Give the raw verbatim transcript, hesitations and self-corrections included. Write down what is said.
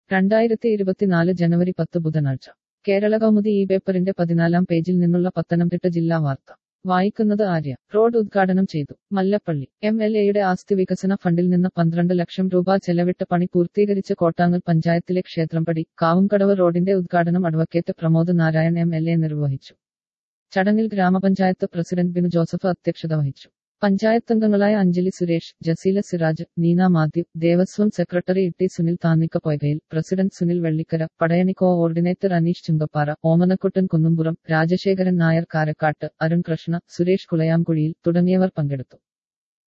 രണ്ടായിരത്തി ഇരുപത്തിനാല് ജനുവരി പത്ത് ബുധനാഴ്ച കേരള കൗമുദി ഈ പേപ്പറിന്റെ പതിനാലാം പേജിൽ നിന്നുള്ള പത്തനംതിട്ട ജില്ലാ വാർത്ത വായിക്കുന്നത് ആര്യ. റോഡ് ഉദ്ഘാടനം ചെയ്തു. മല്ലപ്പള്ളി. എം എൽ എയുടെ ആസ്തി വികസന ഫണ്ടിൽ നിന്ന് പന്ത്രണ്ട് ലക്ഷം രൂപ ചെലവിട്ട് പണി പൂർത്തീകരിച്ച കോട്ടാങ്ങൽ പഞ്ചായത്തിലെ ക്ഷേത്രംപടി കാവുംകടവ് റോഡിന്റെ ഉദ്ഘാടനം advocate Pramod Narayan M L A നിർവഹിച്ചു. ചടങ്ങിൽ ഗ്രാമപഞ്ചായത്ത് പ്രസിഡന്റ് ബിനു ജോസഫ് അധ്യക്ഷത വഹിച്ചു. പഞ്ചായത്തംഗങ്ങളായ Anjali Suresh, Jaseela Siraj, Neena Mathew, Devaswom secretary E T Sunil Thannikka Poykayil, president Sunil Vellikkara, Padayani coordinator Aneesh Chungappara, Omanakuttan Kunnumpuram, Rajasekharan Nair Karakkattu, Arun Krishna, Suresh Kulayamkuzhiyil തുടങ്ങിയവർ പങ്കെടുത്തു.